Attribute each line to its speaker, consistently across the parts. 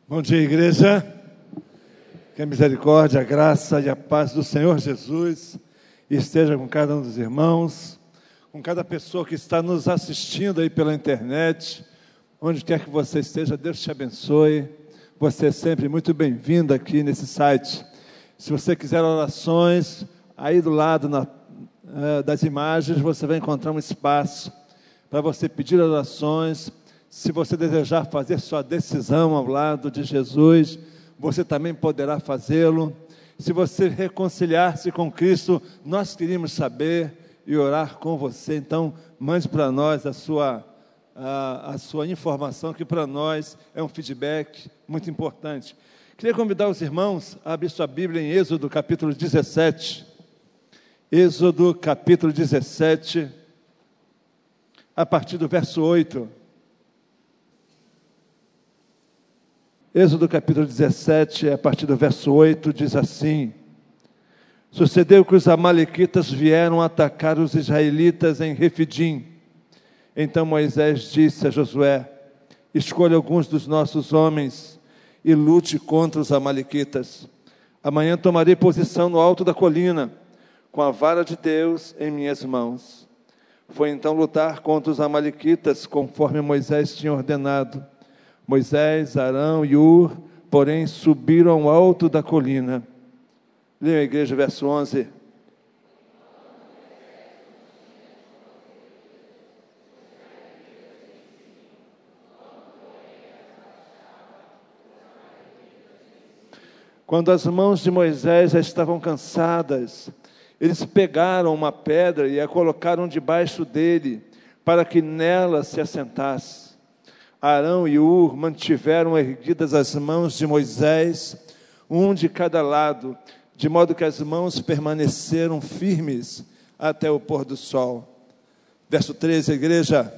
Speaker 1: Bom dia, igreja. Que a misericórdia, a graça e a paz do Senhor Jesus esteja com cada um dos irmãos, com cada pessoa que está nos assistindo aí pela internet, onde quer que você esteja, Deus te abençoe. Você é sempre muito bem-vindo aqui nesse site. Se você quiser orações, aí do lado das imagens você vai encontrar um espaço para você pedir orações. Se você desejar fazer sua decisão ao lado de Jesus, você também poderá fazê-lo. Se você reconciliar-se com Cristo, nós queríamos saber e orar com você. Então, mande para nós a sua informação, que para nós é um feedback muito importante. Queria convidar os irmãos a abrir sua Bíblia em Êxodo capítulo 17. Êxodo capítulo 17, a partir do verso 8. Êxodo capítulo 17, a partir do verso 8, diz assim: Sucedeu que os amalequitas vieram atacar os israelitas em Refidim. Então Moisés disse a Josué: Escolha alguns dos nossos homens e lute contra os amalequitas. Amanhã tomarei posição no alto da colina, com a vara de Deus em minhas mãos. Foi então lutar contra os amalequitas, conforme Moisés tinha ordenado. Moisés, Arão e Hur, porém, subiram ao alto da colina. Leia a igreja, verso 11. Quando as mãos de Moisés já estavam cansadas, eles pegaram uma pedra e a colocaram debaixo dele, para que nela se assentasse. Arão e Hur mantiveram erguidas as mãos de Moisés, um de cada lado, de modo que as mãos permaneceram firmes até o pôr do sol. Verso 13, igreja.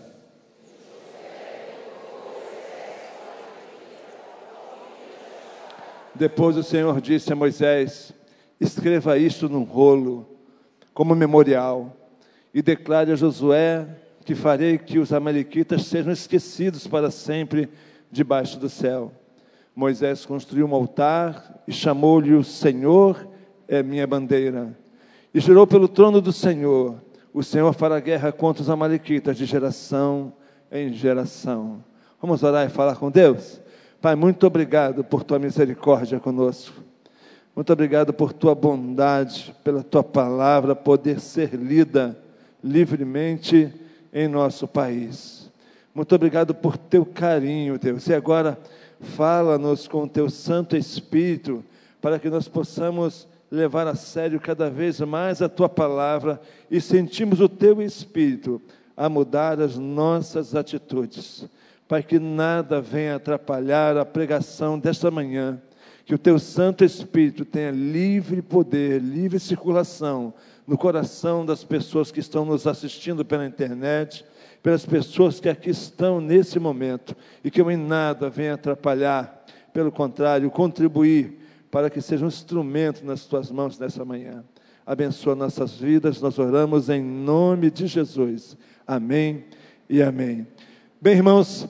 Speaker 1: Depois o Senhor disse a Moisés: Escreva isto num rolo, como memorial, e declare a Josué que farei que os amalequitas sejam esquecidos para sempre debaixo do céu. Moisés construiu um altar e chamou-lhe: O Senhor é minha bandeira. E jurou pelo trono do Senhor: O Senhor fará guerra contra os amalequitas de geração em geração. Vamos orar e falar com Deus? Pai, muito obrigado por tua misericórdia conosco. Muito obrigado por tua bondade, pela tua palavra poder ser lida livremente em nosso país. Muito obrigado por teu carinho, Deus. E agora fala-nos com o teu Santo Espírito, para que nós possamos levar a sério cada vez mais a tua palavra e sentimos o teu Espírito a mudar as nossas atitudes. Pai, que nada venha atrapalhar a pregação desta manhã, que o teu Santo Espírito tenha livre poder, livre circulação no coração das pessoas que estão nos assistindo pela internet, pelas pessoas que aqui estão nesse momento, e que eu em nada venha atrapalhar, pelo contrário, contribuir para que seja um instrumento nas tuas mãos nessa manhã. Abençoa nossas vidas, nós oramos em nome de Jesus. Amém e amém. Bem, irmãos,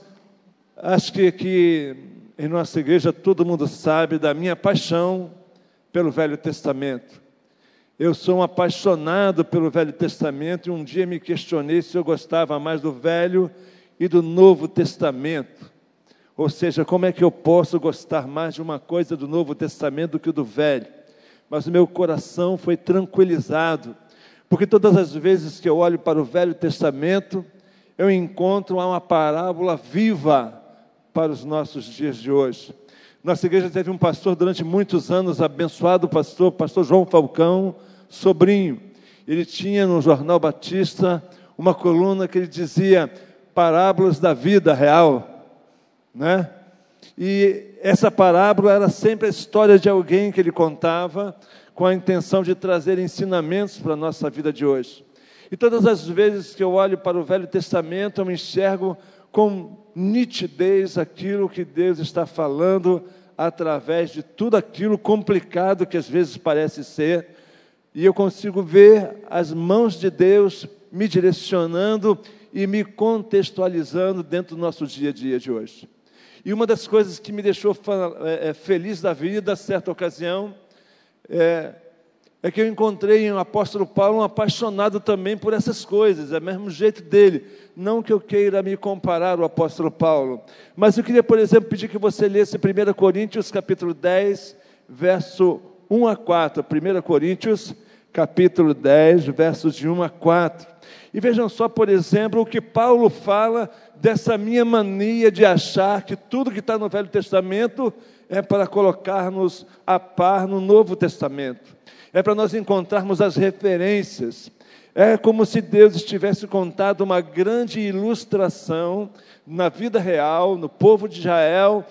Speaker 1: acho que aqui em nossa igreja todo mundo sabe da minha paixão pelo Velho Testamento. Eu sou um apaixonado pelo Velho Testamento e um dia me questionei se eu gostava mais do Velho e do Novo Testamento. Ou seja, como é que eu posso gostar mais de uma coisa do Novo Testamento do que do Velho? Mas o meu coração foi tranquilizado, porque todas as vezes que eu olho para o Velho Testamento, eu encontro uma parábola viva para os nossos dias de hoje. Nossa igreja teve um pastor durante muitos anos, abençoado pastor João Falcão Sobrinho. Ele tinha no Jornal Batista uma coluna que ele dizia parábolas da vida real, né? E essa parábola era sempre a história de alguém que ele contava com a intenção de trazer ensinamentos para a nossa vida de hoje. E todas as vezes que eu olho para o Velho Testamento, eu me enxergo com nitidez aquilo que Deus está falando através de tudo aquilo complicado que às vezes parece ser, e eu consigo ver as mãos de Deus me direcionando e me contextualizando dentro do nosso dia a dia de hoje. E uma das coisas que me deixou feliz da vida, certa ocasião, é que eu encontrei em o apóstolo Paulo um apaixonado também por essas coisas, é o mesmo jeito dele. Não que eu queira me comparar ao apóstolo Paulo, mas eu queria, por exemplo, pedir que você lesse 1 Coríntios, capítulo 10, verso 1 a 4. 1 Coríntios, capítulo 10, versos de 1 a 4. E vejam só, por exemplo, o que Paulo fala dessa minha mania de achar que tudo que está no Velho Testamento é para colocar-nos a par no Novo Testamento. É para nós encontrarmos as referências. É como se Deus tivesse contado uma grande ilustração na vida real, no povo de Israel,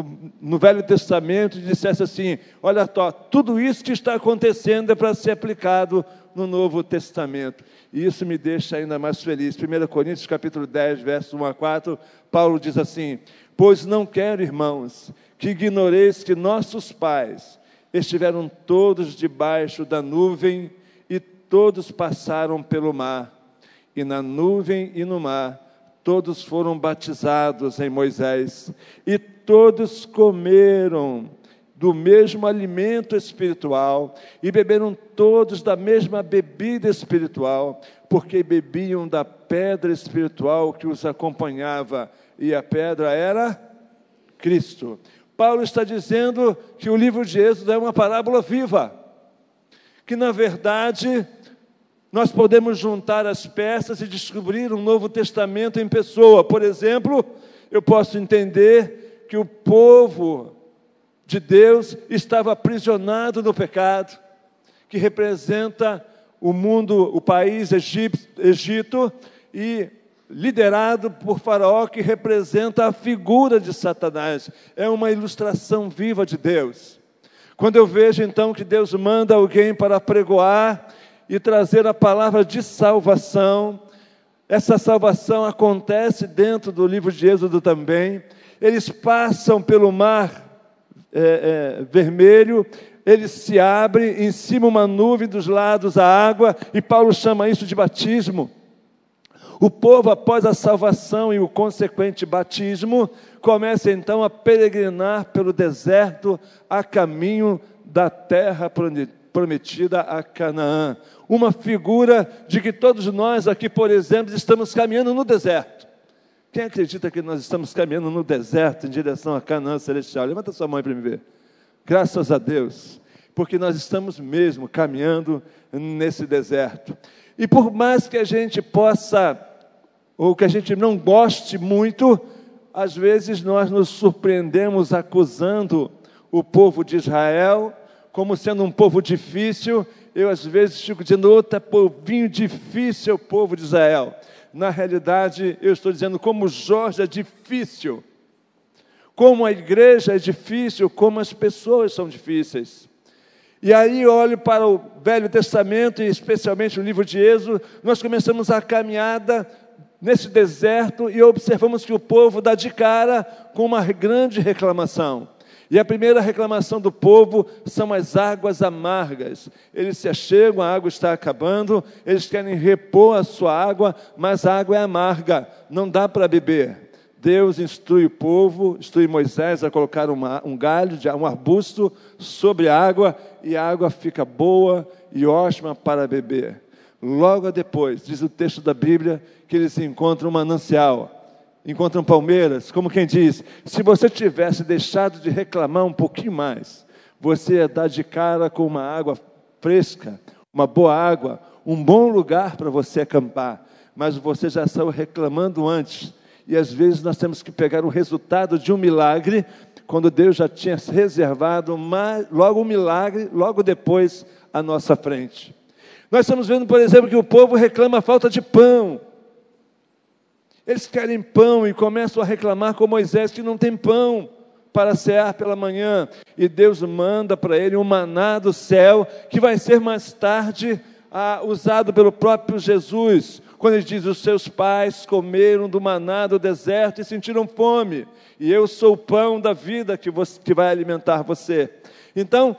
Speaker 1: no Velho Testamento, e dissesse assim: olha só, tudo isso que está acontecendo é para ser aplicado no Novo Testamento. E isso me deixa ainda mais feliz. 1 Coríntios, capítulo 10, verso 1 a 4, Paulo diz assim: pois não quero, irmãos, que ignoreis que nossos pais estiveram todos debaixo da nuvem e todos passaram pelo mar. E na nuvem e no mar todos foram batizados em Moisés. E todos comeram do mesmo alimento espiritual e beberam todos da mesma bebida espiritual, porque bebiam da pedra espiritual que os acompanhava, e a pedra era Cristo. Paulo está dizendo que o livro de Êxodo é uma parábola viva, que na verdade nós podemos juntar as peças e descobrir um Novo Testamento em pessoa. Por exemplo, eu posso entender que o povo de Deus estava aprisionado no pecado, que representa o mundo, o país Egito, e liderado por Faraó, que representa a figura de Satanás. É uma ilustração viva de Deus. Quando eu vejo então que Deus manda alguém para pregoar e trazer a palavra de salvação, essa salvação acontece dentro do livro de Êxodo também. Eles passam pelo mar vermelho, ele se abre, em cima uma nuvem, dos lados a água, e Paulo chama isso de batismo. O povo, após a salvação e o consequente batismo, começa então a peregrinar pelo deserto a caminho da terra prometida a Canaã. Uma figura de que todos nós aqui, por exemplo, estamos caminhando no deserto. Quem acredita que nós estamos caminhando no deserto em direção a Canaã celestial? Levanta sua mão para me ver. Graças a Deus, porque nós estamos mesmo caminhando nesse deserto. E por mais que a gente possa, ou que a gente não goste muito, às vezes nós nos surpreendemos acusando o povo de Israel como sendo um povo difícil. Eu às vezes fico dizendo: outra povinho difícil, o povo de Israel. Na realidade, eu estou dizendo como Jorge é difícil, como a igreja é difícil, como as pessoas são difíceis. E aí eu olho para o Velho Testamento, e especialmente o livro de Êxodo, nós começamos a caminhada nesse deserto e observamos que o povo dá de cara com uma grande reclamação. E a primeira reclamação do povo são as águas amargas. Eles se achegam, a água está acabando, eles querem repor a sua água, mas a água é amarga, não dá para beber. Deus instrui o povo, instrui Moisés a colocar um galho, um arbusto sobre a água, e a água fica boa e ótima para beber. Logo depois, diz o texto da Bíblia, que eles encontram um manancial, encontram palmeiras, como quem diz: se você tivesse deixado de reclamar um pouquinho mais, você ia dar de cara com uma água fresca, uma boa água, um bom lugar para você acampar, mas você já saiu reclamando antes. E às vezes nós temos que pegar o resultado de um milagre, quando Deus já tinha reservado logo um milagre, logo depois à nossa frente. Nós estamos vendo, por exemplo, que o povo reclama a falta de pão. Eles querem pão e começam a reclamar com Moisés que não tem pão para cear pela manhã. E Deus manda para ele um maná do céu, que vai ser mais tarde usado pelo próprio Jesus, quando ele diz: os seus pais comeram do maná do deserto e sentiram fome, e eu sou o pão da vida que vai alimentar você. Então,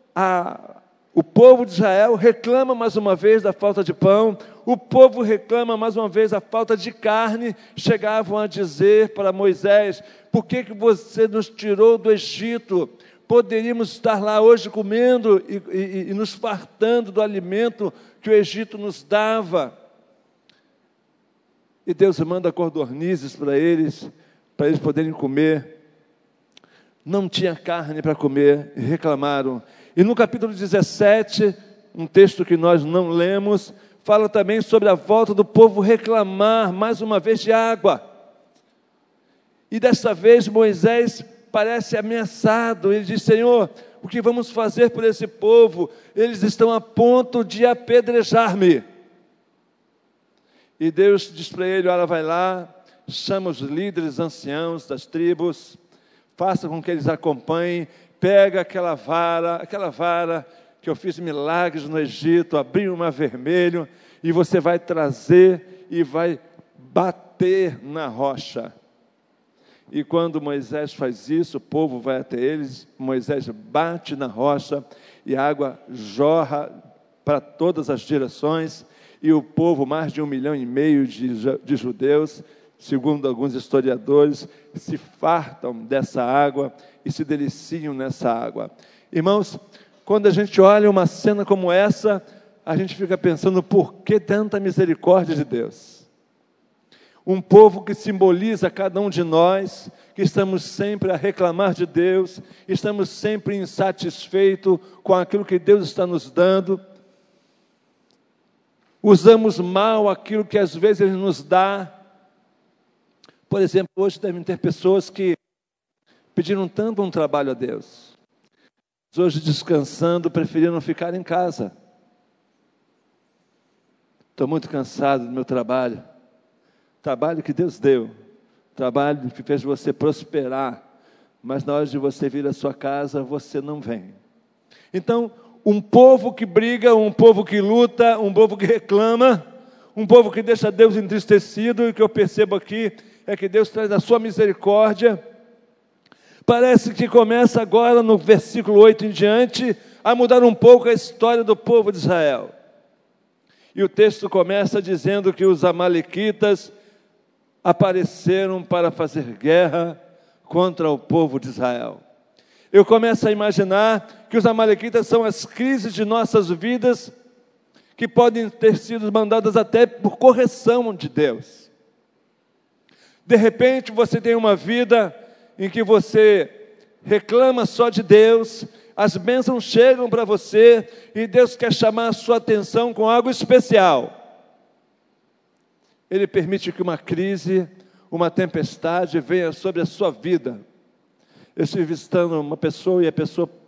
Speaker 1: o povo de Israel reclama mais uma vez da falta de pão, o povo reclama mais uma vez da falta de carne. Chegavam a dizer para Moisés: por que você nos tirou do Egito? Poderíamos estar lá hoje comendo e nos fartando do alimento que o Egito nos dava. E Deus manda codornizes para eles poderem comer. Não tinha carne para comer, e reclamaram. E no capítulo 17, um texto que nós não lemos, fala também sobre a volta do povo reclamar, mais uma vez, de água. E dessa vez Moisés parece ameaçado. Ele diz: Senhor, o que vamos fazer por esse povo? Eles estão a ponto de apedrejar-me. E Deus diz para ele: olha, vai lá, chama os líderes anciãos das tribos, faça com que eles acompanhem, pega aquela vara que eu fiz milagres no Egito, abri o mar vermelho, e você vai trazer e vai bater na rocha. E quando Moisés faz isso, o povo vai até eles, Moisés bate na rocha, e a água jorra para todas as direções, e o povo, mais de 1,5 milhão de judeus, segundo alguns historiadores, se fartam dessa água e se deliciam nessa água. Irmãos, quando a gente olha uma cena como essa, a gente fica pensando: por que tanta misericórdia de Deus? Um povo que simboliza cada um de nós, que estamos sempre a reclamar de Deus, estamos sempre insatisfeitos com aquilo que Deus está nos dando, usamos mal aquilo que às vezes Ele nos dá. Por exemplo, hoje devem ter pessoas que pediram tanto um trabalho a Deus, hoje descansando, preferiram ficar em casa. Estou muito cansado do meu trabalho que Deus deu, trabalho que fez você prosperar, mas na hora de você vir à sua casa, você não vem. Então, um povo que briga, um povo que luta, um povo que reclama, um povo que deixa Deus entristecido, e o que eu percebo aqui é que Deus traz a sua misericórdia. Parece que começa agora, no versículo 8 em diante, a mudar um pouco a história do povo de Israel. E o texto começa dizendo que os amalequitas apareceram para fazer guerra contra o povo de Israel. Eu começo a imaginar que os amalequitas são as crises de nossas vidas, que podem ter sido mandadas até por correção de Deus. De repente você tem uma vida em que você reclama só de Deus, as bênçãos chegam para você e Deus quer chamar a sua atenção com algo especial. Ele permite que uma crise, uma tempestade venha sobre a sua vida. Eu estive visitando uma pessoa e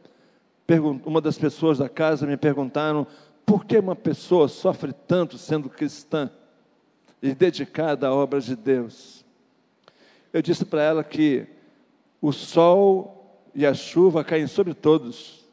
Speaker 1: uma das pessoas da casa me perguntaram: por que uma pessoa sofre tanto sendo cristã e dedicada à obra de Deus? Eu disse para ela que o sol e a chuva caem sobre todos.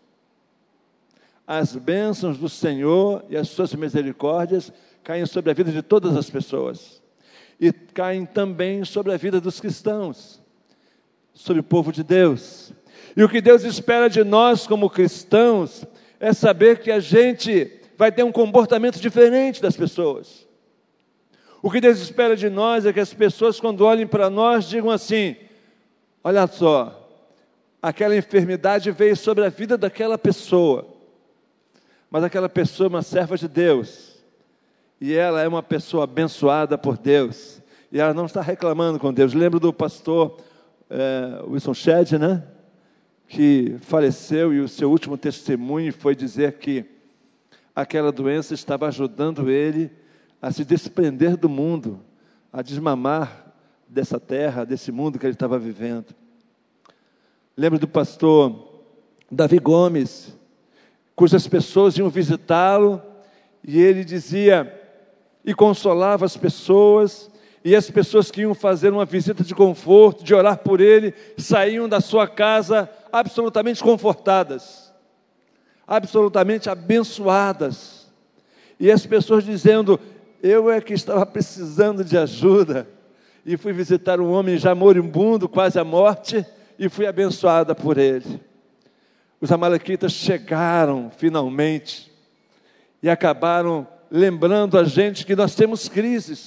Speaker 1: As bênçãos do Senhor e as suas misericórdias caem sobre a vida de todas as pessoas. E caem também sobre a vida dos cristãos, sobre o povo de Deus. E o que Deus espera de nós como cristãos é saber que a gente vai ter um comportamento diferente das pessoas. O que Deus espera de nós é que as pessoas, quando olhem para nós, digam assim: olha só, aquela enfermidade veio sobre a vida daquela pessoa, mas aquela pessoa é uma serva de Deus, e ela é uma pessoa abençoada por Deus, e ela não está reclamando com Deus. Lembro do pastor Wilson Shedd, né? Que faleceu, e o seu último testemunho foi dizer que aquela doença estava ajudando ele a se desprender do mundo, a desmamar dessa terra, desse mundo que ele estava vivendo. Lembro do pastor Davi Gomes, cujas pessoas iam visitá-lo, e ele dizia e consolava as pessoas, e as pessoas que iam fazer uma visita de conforto, de orar por ele, saíam da sua casa absolutamente confortadas, absolutamente abençoadas, e as pessoas dizendo: eu é que estava precisando de ajuda, e fui visitar um homem já moribundo, quase à morte, e fui abençoada por ele. Os amalequitas chegaram finalmente, e acabaram lembrando a gente que nós temos crises,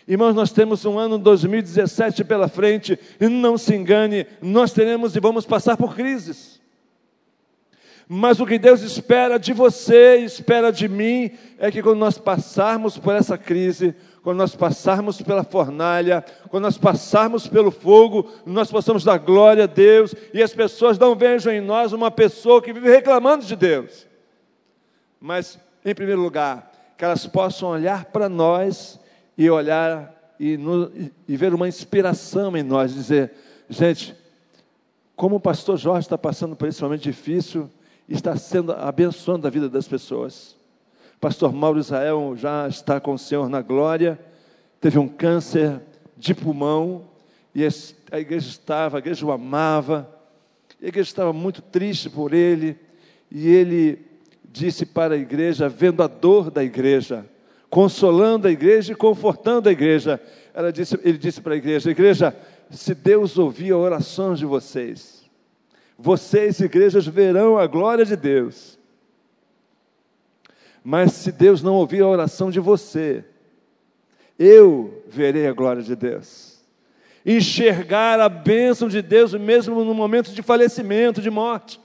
Speaker 1: Irmãos, nós temos um ano 2017 pela frente, e não se engane, nós teremos e vamos passar por crises. Mas o que Deus espera de você, espera de mim, é que quando nós passarmos por essa crise, quando nós passarmos pela fornalha, quando nós passarmos pelo fogo, nós possamos dar glória a Deus, e as pessoas não vejam em nós uma pessoa que vive reclamando de Deus. Mas, em primeiro lugar, que elas possam olhar para nós e olhar e ver uma inspiração em nós, dizer, gente, como o pastor Jorge está passando por esse momento difícil, está abençoando a vida das pessoas. Pastor Mauro Israel já está com o Senhor na glória, teve um câncer de pulmão, e a igreja o amava, a igreja estava muito triste por ele, e ele disse para a igreja, vendo a dor da igreja, consolando a igreja e confortando a igreja, ele disse para a igreja, se Deus ouvir a oração de vocês, igrejas, verão a glória de Deus. Mas se Deus não ouvir a oração de você, eu verei a glória de Deus. Enxergar a bênção de Deus, mesmo no momento de falecimento, de morte.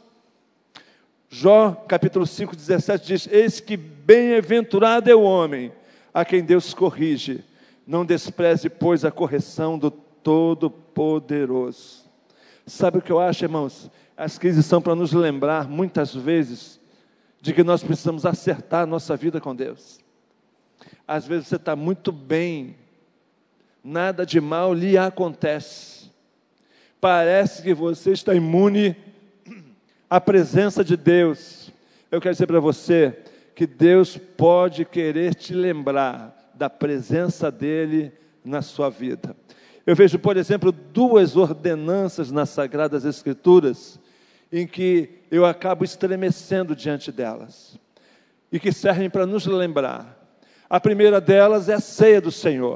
Speaker 1: Jó, capítulo 5, 17, diz, eis que bem-aventurado é o homem, a quem Deus corrige. Não despreze, pois, a correção do Todo-Poderoso. Sabe o que eu acho, irmãos? As crises são para nos lembrar, muitas vezes, de que nós precisamos acertar a nossa vida com Deus. Às vezes você está muito bem, nada de mal lhe acontece. Parece que você está imune à presença de Deus. Eu quero dizer para você que Deus pode querer te lembrar da presença dEle na sua vida. Eu vejo, por exemplo, 2 ordenanças nas Sagradas Escrituras, em que eu acabo estremecendo diante delas, e que servem para nos lembrar. A primeira delas é a ceia do Senhor.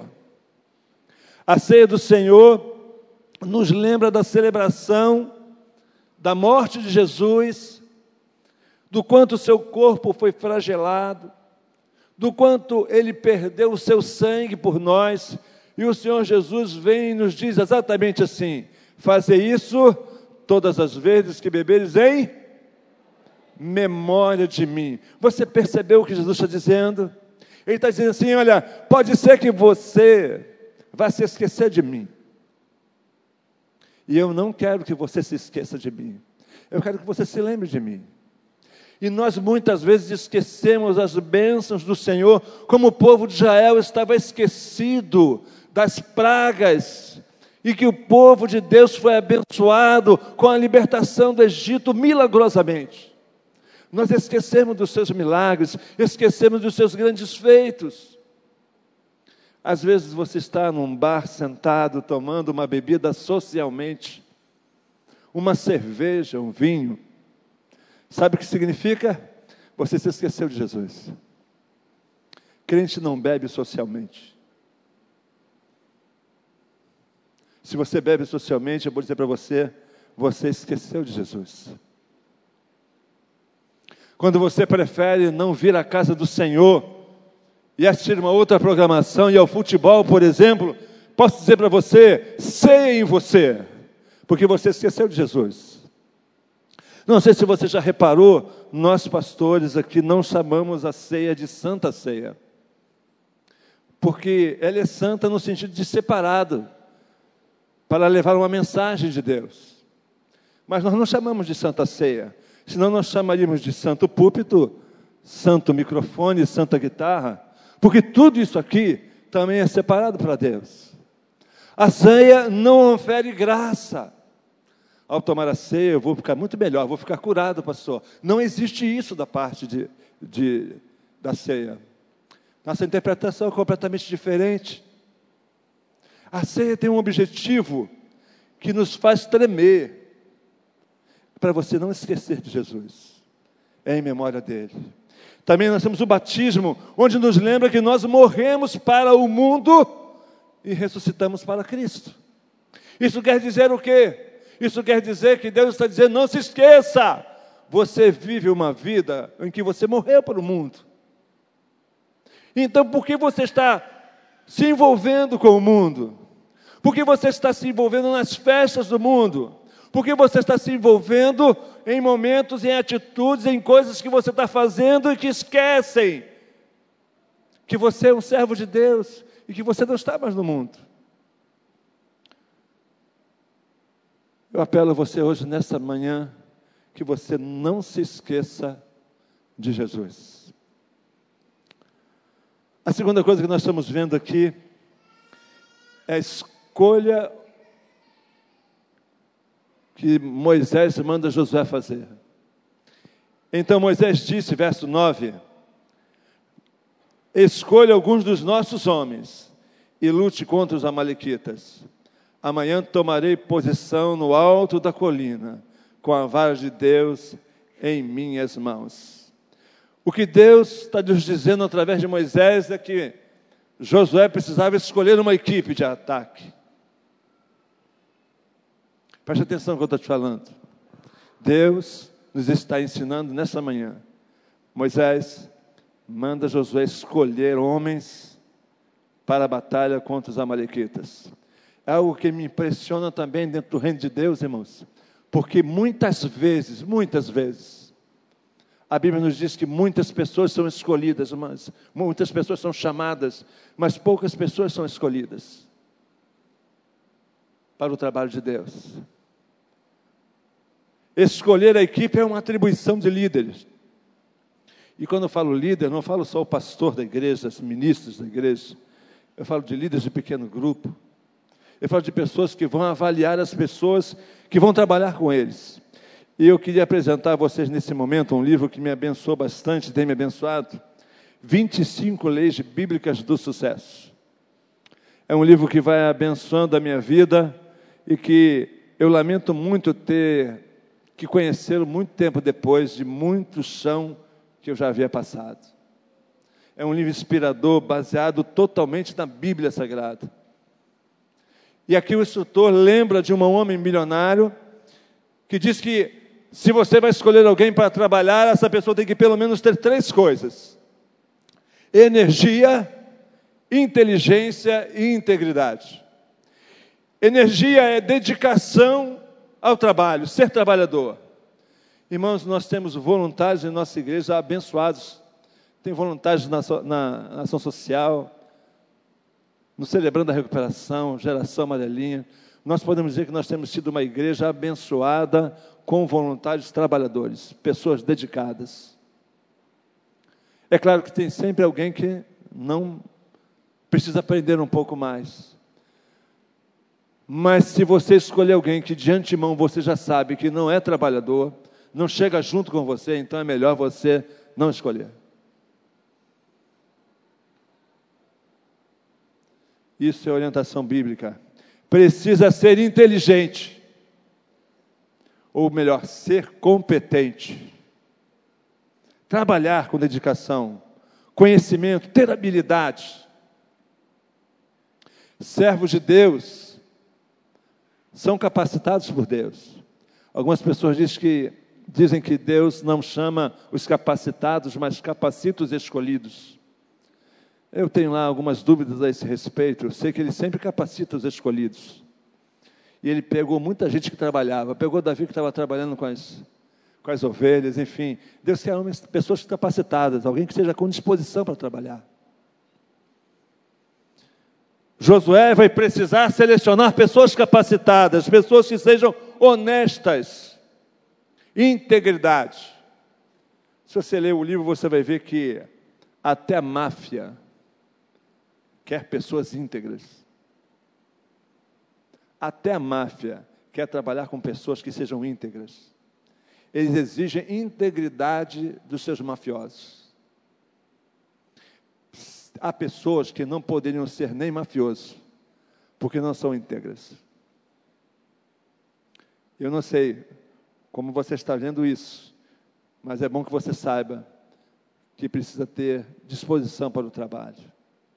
Speaker 1: A ceia do Senhor nos lembra da celebração da morte de Jesus, do quanto o seu corpo foi flagelado, do quanto ele perdeu o seu sangue por nós, e o Senhor Jesus vem e nos diz exatamente assim, fazer isso todas as vezes que beberes em memória de mim. Você percebeu o que Jesus está dizendo? Ele está dizendo assim, olha, pode ser que você vá se esquecer de mim. E eu não quero que você se esqueça de mim. Eu quero que você se lembre de mim. E nós muitas vezes esquecemos as bênçãos do Senhor, como o povo de Israel estava esquecido das pragas, e que o povo de Deus foi abençoado com a libertação do Egito milagrosamente. Nós esquecemos dos seus milagres, esquecemos dos seus grandes feitos. Às vezes você está num bar sentado, tomando uma bebida socialmente, uma cerveja, um vinho. Sabe o que significa? Você se esqueceu de Jesus. Crente não bebe socialmente. Se você bebe socialmente, eu vou dizer para você, você esqueceu de Jesus. Quando você prefere não vir à casa do Senhor e assistir uma outra programação, e ao futebol, por exemplo, posso dizer para você, ceia em você, porque você esqueceu de Jesus. Não sei se você já reparou, nós pastores aqui não chamamos a ceia de Santa Ceia, porque ela é santa no sentido de separado, para levar uma mensagem de Deus. Mas nós não chamamos de Santa Ceia, senão nós chamaríamos de santo púlpito, santo microfone, santa guitarra, porque tudo isso aqui também é separado para Deus. A ceia não ofere graça. Ao tomar a ceia, eu vou ficar muito melhor, vou ficar curado, pastor. Não existe isso da parte da ceia. Nossa interpretação é completamente diferente. A ceia tem um objetivo que nos faz tremer, para você não esquecer de Jesus, é em memória dele. Também nós temos o batismo, onde nos lembra que nós morremos para o mundo e ressuscitamos para Cristo. Isso quer dizer o quê? Isso quer dizer que Deus está dizendo, não se esqueça, você vive uma vida em que você morreu para o mundo. Então, por que você está se envolvendo com o mundo? Por que você está se envolvendo nas festas do mundo? Por que você está se envolvendo em momentos, em atitudes, em coisas que você está fazendo e que esquecem que você é um servo de Deus e que você não está mais no mundo? Eu apelo a você hoje, nessa manhã, que você não se esqueça de Jesus. A segunda coisa que nós estamos vendo aqui é a escolha que Moisés manda Josué fazer. Então Moisés disse, verso 9: escolha alguns dos nossos homens e lute contra os amalequitas. Amanhã tomarei posição no alto da colina, com a vara de Deus em minhas mãos. O que Deus está nos dizendo através de Moisés é que Josué precisava escolher uma equipe de ataque. Preste atenção no que eu estou te falando. Deus nos está ensinando nessa manhã. Moisés manda Josué escolher homens para a batalha contra os amalequitas. É algo que me impressiona também dentro do reino de Deus, irmãos. Porque muitas vezes, a Bíblia nos diz que muitas pessoas são escolhidas, mas muitas pessoas são chamadas, mas poucas pessoas são escolhidas para o trabalho de Deus. Escolher a equipe é uma atribuição de líderes. E quando eu falo líder, não falo só o pastor da igreja, os ministros da igreja. Eu falo de líderes de pequeno grupo. Eu falo de pessoas que vão avaliar as pessoas que vão trabalhar com eles. E eu queria apresentar a vocês nesse momento um livro que me abençoou bastante, tem me abençoado. 25 Leis Bíblicas do Sucesso. É um livro que vai abençoando a minha vida e que eu lamento muito ter que conhecê-lo muito tempo depois de muito chão que eu já havia passado. É um livro inspirador, baseado totalmente na Bíblia Sagrada. E aqui o instrutor lembra de um homem milionário que diz que se você vai escolher alguém para trabalhar, essa pessoa tem que pelo menos ter 3 coisas: energia, inteligência e integridade. Energia é dedicação ao trabalho, ser trabalhador. Irmãos, nós temos voluntários em nossa igreja abençoados. Tem voluntários na ação social, no Celebrando a Recuperação, Geração Amarelinha. Nós podemos dizer que nós temos sido uma igreja abençoada com voluntários trabalhadores, pessoas dedicadas. É claro que tem sempre alguém que não precisa aprender um pouco mais. Mas se você escolher alguém que de antemão você já sabe que não é trabalhador, não chega junto com você, então é melhor você não escolher. Isso é orientação bíblica. Precisa ser inteligente, ou melhor, ser competente. Trabalhar com dedicação, conhecimento, ter habilidade. Servos de Deus são capacitados por Deus. Algumas pessoas dizem que Deus não chama os capacitados, mas capacita os escolhidos. Eu tenho lá algumas dúvidas a esse respeito. Eu sei que Ele sempre capacita os escolhidos. E Ele pegou muita gente que trabalhava. Pegou Davi que estava trabalhando com as ovelhas, enfim. Deus quer pessoas capacitadas, alguém que esteja com disposição para trabalhar. Josué vai precisar selecionar pessoas capacitadas, pessoas que sejam honestas, integridade. Se você ler o livro, você vai ver que até a máfia quer pessoas íntegras. Até a máfia quer trabalhar com pessoas que sejam íntegras. Eles exigem integridade dos seus mafiosos. Há pessoas que não poderiam ser nem mafiosos, porque não são íntegras. Eu não sei como você está vendo isso, mas é bom que você saiba que precisa ter disposição para o trabalho.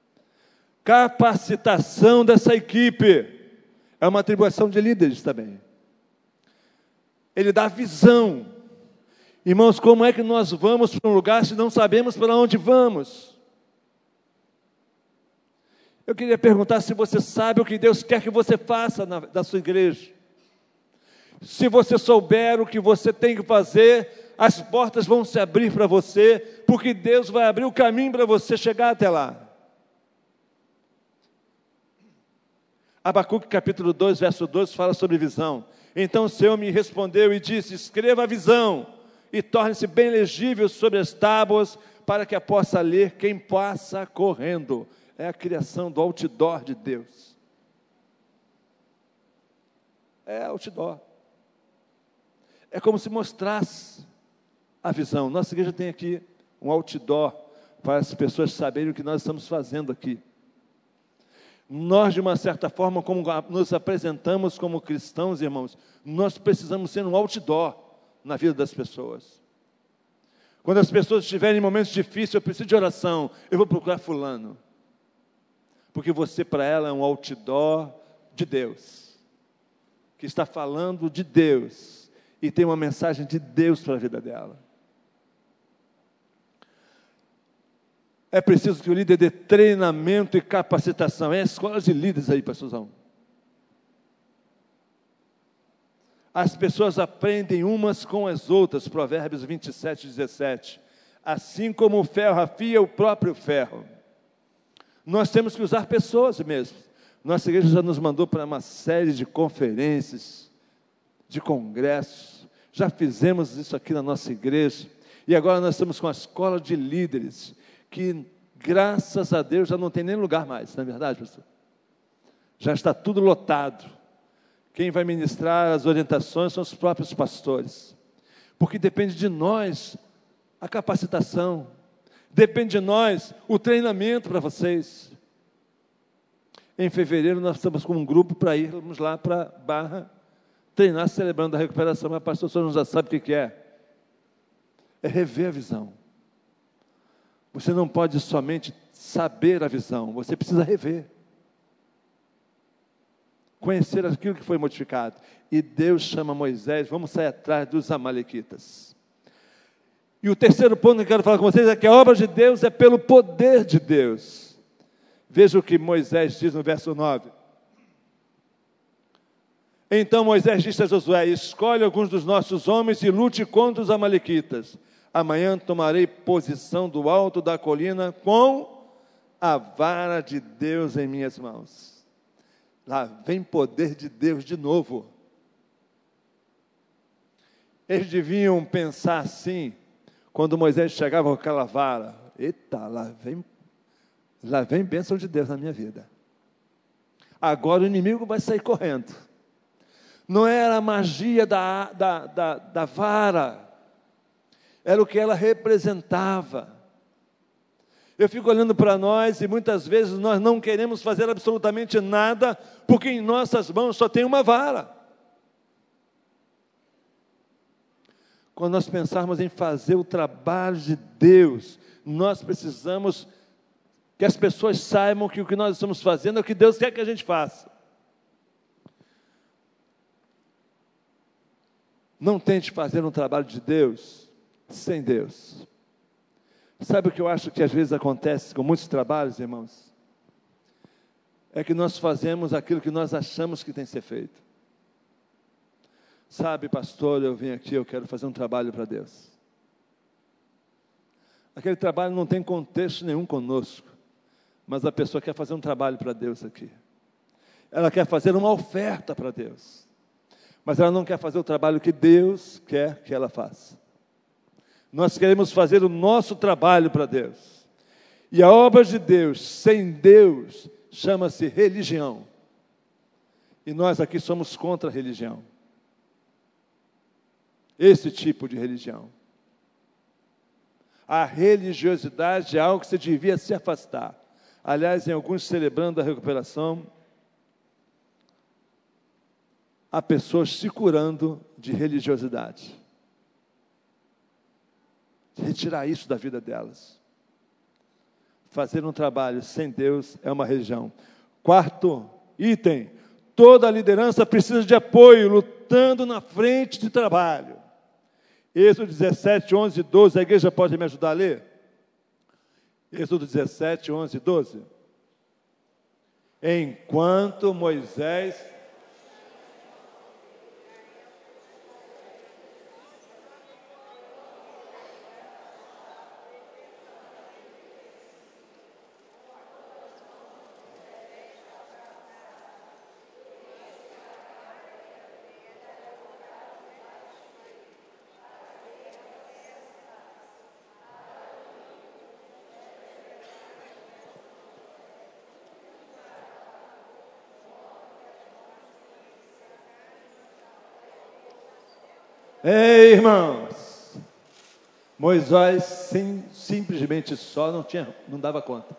Speaker 1: Capacitação dessa equipe é uma atribuição de líderes também. Ele dá visão. Irmãos, como é que nós vamos para um lugar se não sabemos para onde vamos? Eu queria perguntar se você sabe o que Deus quer que você faça na sua igreja. Se você souber o que você tem que fazer, as portas vão se abrir para você, porque Deus vai abrir o caminho para você chegar até lá. Abacuque capítulo 2, verso 12, fala sobre visão. Então o Senhor me respondeu e disse: escreva a visão e torne-se bem legível sobre as tábuas, para que a possa ler quem passa correndo. É a criação do outdoor de Deus. É outdoor. É como se mostrasse a visão. Nossa igreja tem aqui um outdoor para as pessoas saberem o que nós estamos fazendo aqui. Nós, de uma certa forma, como nos apresentamos como cristãos, irmãos, nós precisamos ser um outdoor na vida das pessoas. Quando as pessoas estiverem em momentos difíceis, eu preciso de oração, eu vou procurar fulano. Porque você, para ela, é um outdoor de Deus, que está falando de Deus, e tem uma mensagem de Deus para a vida dela. É preciso que o líder dê treinamento e capacitação. É a escola de líderes aí, pastorzão. As pessoas aprendem umas com as outras, Provérbios 27, 17. Assim como o ferro afia o próprio ferro. Nós temos que usar pessoas mesmo. Nossa igreja já nos mandou para uma série de conferências, de congressos. Já fizemos isso aqui na nossa igreja. E agora nós estamos com a escola de líderes, que, graças a Deus, já não tem nem lugar mais, não é verdade, pastor? Já está tudo lotado. Quem vai ministrar as orientações são os próprios pastores, porque depende de nós a capacitação, depende de nós o treinamento para vocês. Em fevereiro nós estamos com um grupo para irmos lá para Barra, treinar celebrando a recuperação, mas pastor, o senhor não já sabe o que é? É rever a visão. Você não pode somente saber a visão, você precisa rever. Conhecer aquilo que foi modificado. E Deus chama Moisés, vamos sair atrás dos amalequitas. E o terceiro ponto que eu quero falar com vocês é que a obra de Deus é pelo poder de Deus. Veja o que Moisés diz no verso 9. Então Moisés disse a Josué: escolhe alguns dos nossos homens e lute contra os amalequitas. Amanhã tomarei posição do alto da colina com a vara de Deus em minhas mãos. Lá vem poder de Deus de novo. Eles deviam pensar assim, quando Moisés chegava com aquela vara: eita, lá vem bênção de Deus na minha vida. Agora o inimigo vai sair correndo. Não era a magia da vara, era o que ela representava. Eu fico olhando para nós e muitas vezes nós não queremos fazer absolutamente nada, porque em nossas mãos só tem uma vara. Quando nós pensarmos em fazer o trabalho de Deus, nós precisamos que as pessoas saibam que o que nós estamos fazendo é o que Deus quer que a gente faça. Não tente fazer um trabalho de Deus sem Deus. Sabe o que eu acho que às vezes acontece com muitos trabalhos, irmãos? É que nós fazemos aquilo que nós achamos que tem que ser feito. Sabe, pastor, eu vim aqui, eu quero fazer um trabalho para Deus. Aquele trabalho não tem contexto nenhum conosco, mas a pessoa quer fazer um trabalho para Deus aqui. Ela quer fazer uma oferta para Deus, mas ela não quer fazer o trabalho que Deus quer que ela faça. Nós queremos fazer o nosso trabalho para Deus. E a obra de Deus, sem Deus, chama-se religião. E nós aqui somos contra a religião. Esse tipo de religião. A religiosidade é algo que você devia se afastar. Aliás, em alguns celebrando a recuperação, há pessoas se curando de religiosidade. Retirar isso da vida delas. Fazer um trabalho sem Deus é uma religião. Quarto item: toda a liderança precisa de apoio, lutando na frente de trabalho. Êxodo 17, 11 e 12, a igreja pode me ajudar a ler? Êxodo 17, 11 e 12. Enquanto Moisés... Ei, irmãos, Moisés simplesmente só não dava conta.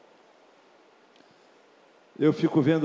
Speaker 1: Eu fico vendo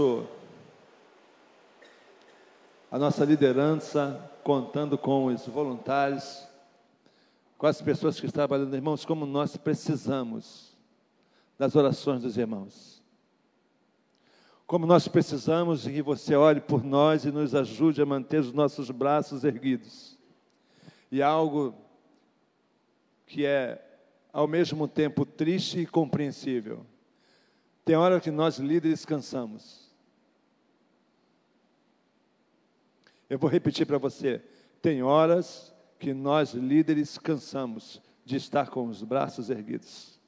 Speaker 1: a nossa liderança contando com os voluntários, com as pessoas que estão trabalhando, irmãos, como nós precisamos das orações dos irmãos. Como nós precisamos de que você ore por nós e nos ajude a manter os nossos braços erguidos. E algo que é, ao mesmo tempo, triste e compreensível. Tem hora que nós, líderes, cansamos. Eu vou repetir para você. Tem horas que nós, líderes, cansamos de estar com os braços erguidos.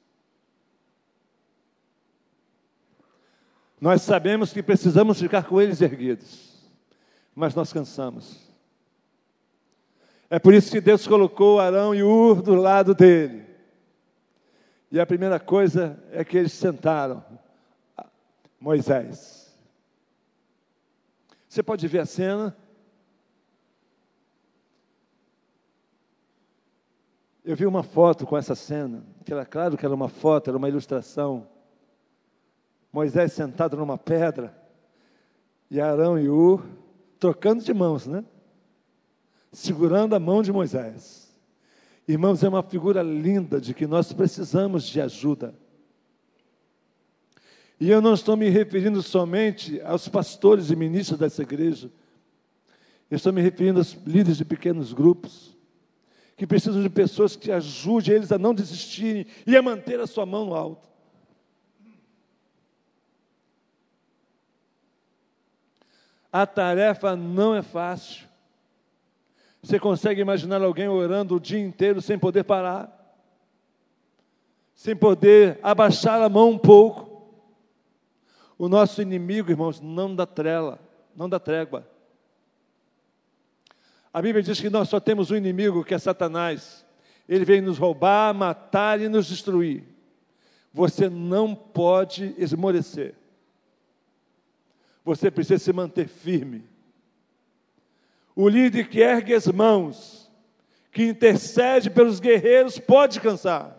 Speaker 1: Nós sabemos que precisamos ficar com eles erguidos, mas nós cansamos. É por isso que Deus colocou Arão e Ur do lado dele. E a primeira coisa é que eles sentaram Moisés. Você pode ver a cena. Eu vi uma foto com essa cena, que era claro que era uma foto, era uma ilustração. Moisés sentado numa pedra, e Arão e Ur trocando de mãos, né? Segurando a mão de Moisés. Irmãos, é uma figura linda de que nós precisamos de ajuda. E eu não estou me referindo somente aos pastores e ministros dessa igreja. Eu estou me referindo aos líderes de pequenos grupos, que precisam de pessoas que ajudem eles a não desistirem e a manter a sua mão no alto. A tarefa não é fácil. Você consegue imaginar alguém orando o dia inteiro sem poder parar? Sem poder abaixar a mão um pouco? O nosso inimigo, irmãos, não dá trégua. A Bíblia diz que nós só temos um inimigo, que é Satanás. Ele vem nos roubar, matar e nos destruir. Você não pode esmorecer. Você precisa se manter firme. O líder que ergue as mãos, que intercede pelos guerreiros, pode cansar.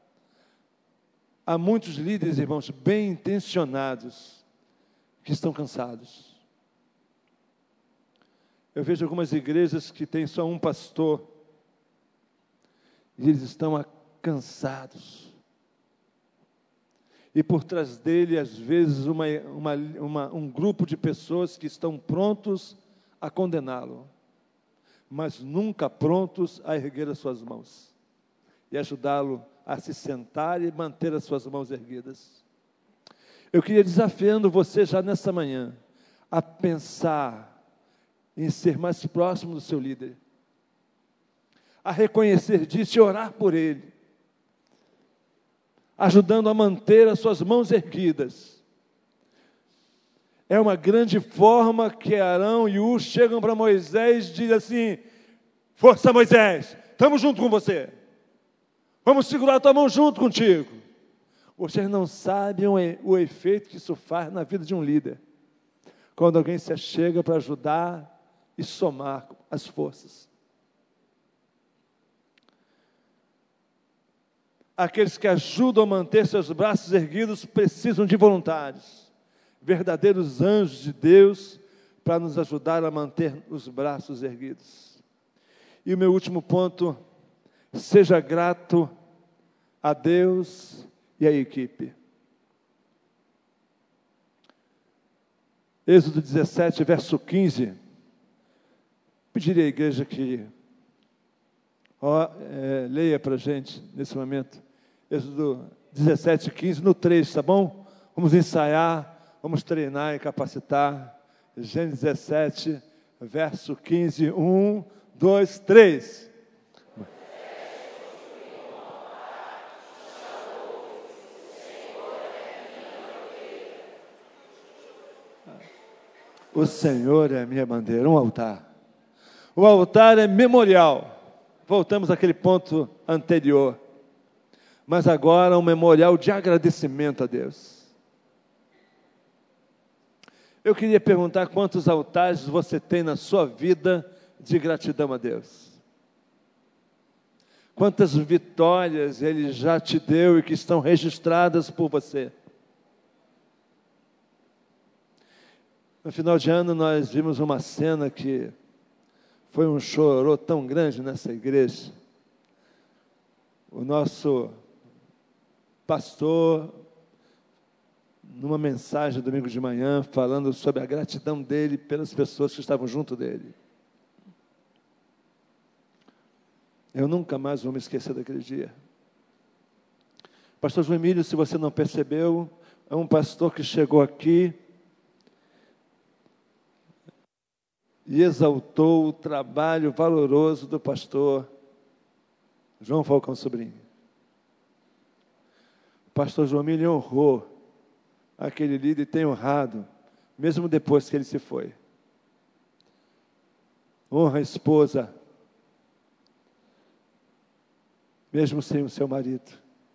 Speaker 1: Há muitos líderes, irmãos, bem intencionados, que estão cansados. Eu vejo algumas igrejas que têm só um pastor, e eles estão cansados. E por trás dele, às vezes, um grupo de pessoas que estão prontos a condená-lo, mas nunca prontos a erguer as suas mãos e ajudá-lo a se sentar e manter as suas mãos erguidas. Eu queria desafiando você já nessa manhã a pensar em ser mais próximo do seu líder, a reconhecer disso e orar por ele, ajudando a manter as suas mãos erguidas. É uma grande forma que Arão e Ur chegam para Moisés e dizem assim: força, Moisés, estamos junto com você, vamos segurar a tua mão junto contigo. Vocês não sabem o efeito que isso faz na vida de um líder, quando alguém se achega para ajudar e somar as forças. Aqueles que ajudam a manter seus braços erguidos precisam de voluntários, verdadeiros anjos de Deus, para nos ajudar a manter os braços erguidos. E o meu último ponto: seja grato a Deus e à equipe. Êxodo 17, verso 15. Pediria à igreja que leia para a gente nesse momento. Êxodo 17, 15, no 3, tá bom? Vamos ensaiar vamos treinar e capacitar. Gênesis 17, verso 15, 1, 2, 3. O Senhor é a minha bandeira, um altar. O altar é memorial. Voltamos àquele ponto anterior. Mas agora um memorial de agradecimento a Deus. Eu queria perguntar quantos altares você tem na sua vida de gratidão a Deus. Quantas vitórias Ele já te deu e que estão registradas por você. No final de ano nós vimos uma cena que foi um chororô tão grande nessa igreja. O nosso pastor, numa mensagem domingo de manhã, falando sobre a gratidão dele pelas pessoas que estavam junto dele. Eu nunca mais vou me esquecer daquele dia. Pastor João Emílio, se você não percebeu, é um pastor que chegou aqui e exaltou o trabalho valoroso do pastor João Falcão Sobrinho. O pastor João Emílio honrou aquele líder e tem honrado, mesmo depois que ele se foi. Honra a esposa, mesmo sem o seu marido.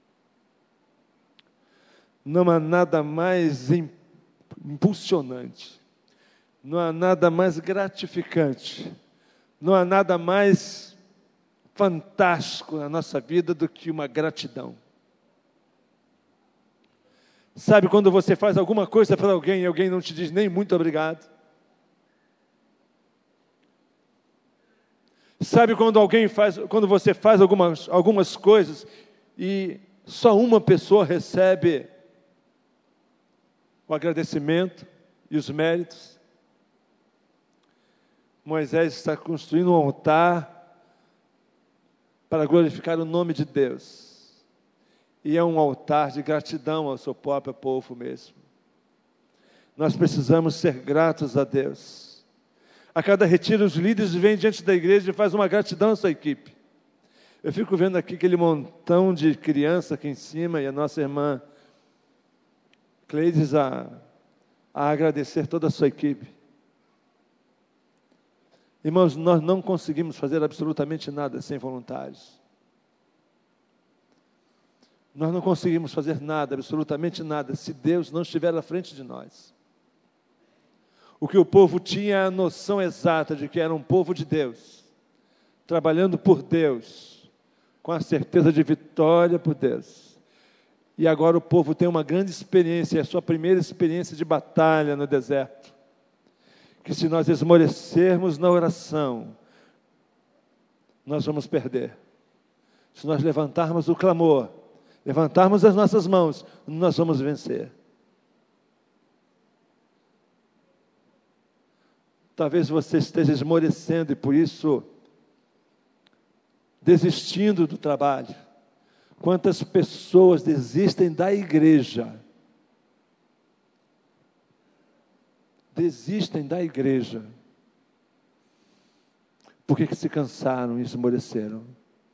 Speaker 1: Não há nada mais impulsionante, não há nada mais gratificante, não há nada mais fantástico na nossa vida do que uma gratidão. Sabe quando você faz alguma coisa para alguém e alguém não te diz nem muito obrigado? Sabe quando você faz algumas coisas e só uma pessoa recebe o agradecimento e os méritos? Moisés está construindo um altar para glorificar o nome de Deus. E é um altar de gratidão ao seu próprio povo mesmo. Nós precisamos ser gratos a Deus. A cada retiro, os líderes vêm diante da igreja e fazem uma gratidão à sua equipe. Eu fico vendo aqui aquele montão de criança aqui em cima e a nossa irmã Cleides a agradecer toda a sua equipe. Irmãos, nós não conseguimos fazer absolutamente nada sem voluntários. Nós não conseguimos fazer nada, absolutamente nada, se Deus não estiver à frente de nós. O que o povo tinha a noção exata de que era um povo de Deus, trabalhando por Deus, com a certeza de vitória por Deus. E agora o povo tem uma grande experiência, a sua primeira experiência de batalha no deserto. Que se nós esmorecermos na oração, nós vamos perder. Se nós levantarmos o clamor, levantarmos as nossas mãos, nós vamos vencer. Talvez você esteja esmorecendo e por isso desistindo do trabalho. Quantas pessoas desistem da igreja? Desistem da igreja. Porque se cansaram e esmoreceram.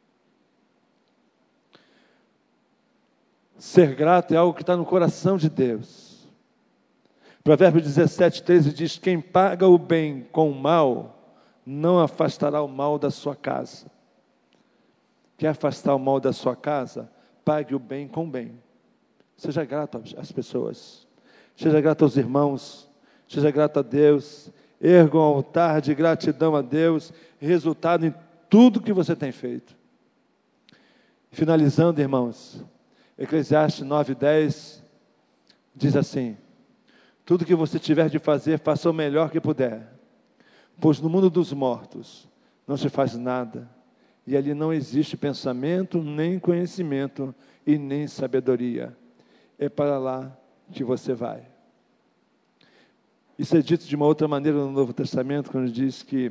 Speaker 1: Ser grato é algo que está no coração de Deus. Provérbios 17, 13 diz: quem paga o bem com o mal, não afastará o mal da sua casa. Quer afastar o mal da sua casa? Pague o bem com o bem. Seja grato às pessoas. Seja grato aos irmãos. Seja grato a Deus. Erga um altar de gratidão a Deus. Resultado em tudo que você tem feito. Finalizando, irmãos, Eclesiastes 9:10 diz assim: tudo que você tiver de fazer, faça o melhor que puder, pois no mundo dos mortos não se faz nada, e ali não existe pensamento, nem conhecimento, e nem sabedoria. É para lá que você vai. Isso é dito de uma outra maneira no Novo Testamento, quando diz que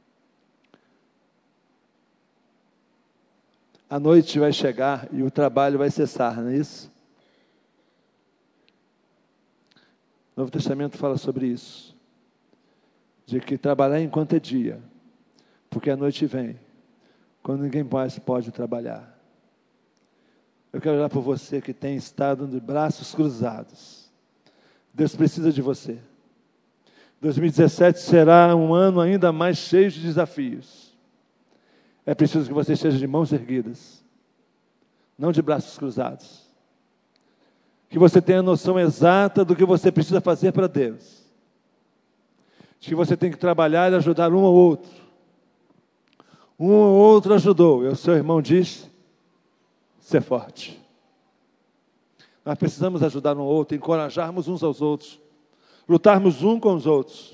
Speaker 1: a noite vai chegar e o trabalho vai cessar, não é isso? Novo Testamento fala sobre isso, de que trabalhar enquanto é dia, porque a noite vem, quando ninguém mais pode trabalhar. Eu quero orar por você que tem estado de braços cruzados. Deus precisa de você. 2017 será um ano ainda mais cheio de desafios. É preciso que você esteja de mãos erguidas, não de braços cruzados. Que você tenha a noção exata do que você precisa fazer para Deus. Que você tem que trabalhar e ajudar um ao outro. Um ou outro ajudou. E o seu irmão disse: ser forte. Nós precisamos ajudar um ao outro, encorajarmos uns aos outros, lutarmos um com os outros.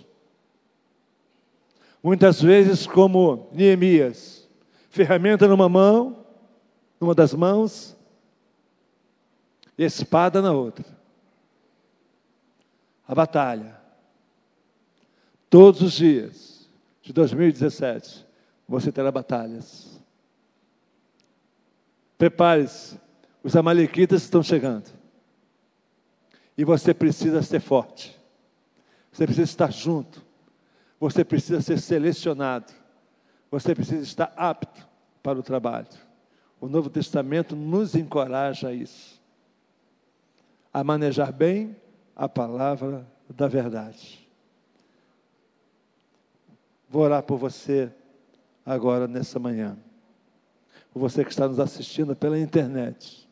Speaker 1: Muitas vezes, como Neemias, ferramenta numa mão, numa das mãos, e espada na outra. A batalha. Todos os dias de 2017, você terá batalhas. Prepare-se, os amalequitas estão chegando. E você precisa ser forte. Você precisa estar junto. Você precisa ser selecionado. Você precisa estar apto para o trabalho. O Novo Testamento nos encoraja a isso. A manejar bem a palavra da verdade. Vou orar por você agora, nessa manhã. Por você que está nos assistindo pela internet.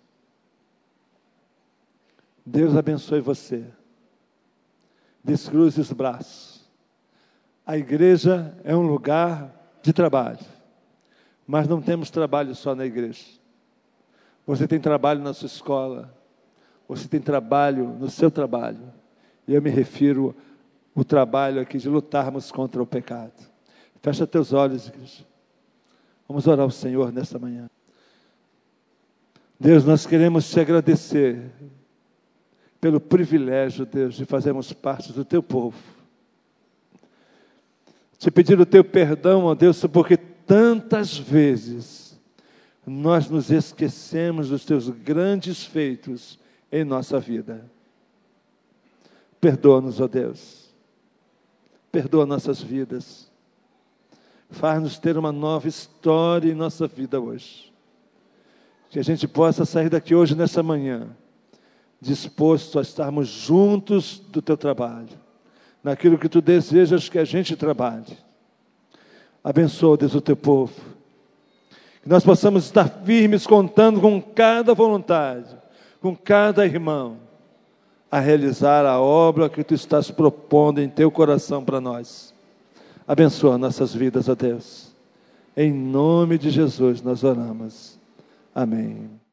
Speaker 1: Deus abençoe você. Descruze os braços. A igreja é um lugar de trabalho. Mas não temos trabalho só na igreja. Você tem trabalho na sua escola. Você tem trabalho no seu trabalho. E eu me refiro ao trabalho aqui de lutarmos contra o pecado. Fecha teus olhos, igreja. Vamos orar ao Senhor nesta manhã. Deus, nós queremos te agradecer pelo privilégio, Deus, de fazermos parte do teu povo. Te pedir o teu perdão, ó Deus, porque tantas vezes nós nos esquecemos dos teus grandes feitos em nossa vida. Perdoa-nos, ó Deus. Perdoa nossas vidas. Faz-nos ter uma nova história em nossa vida hoje. Que a gente possa sair daqui hoje, nessa manhã, disposto a estarmos juntos do teu trabalho, naquilo que tu desejas que a gente trabalhe. Abençoa, Deus, o teu povo. Que nós possamos estar firmes, contando com cada voluntário, com cada irmão, a realizar a obra que tu estás propondo em teu coração para nós. Abençoa nossas vidas, ó Deus. Em nome de Jesus nós oramos. Amém.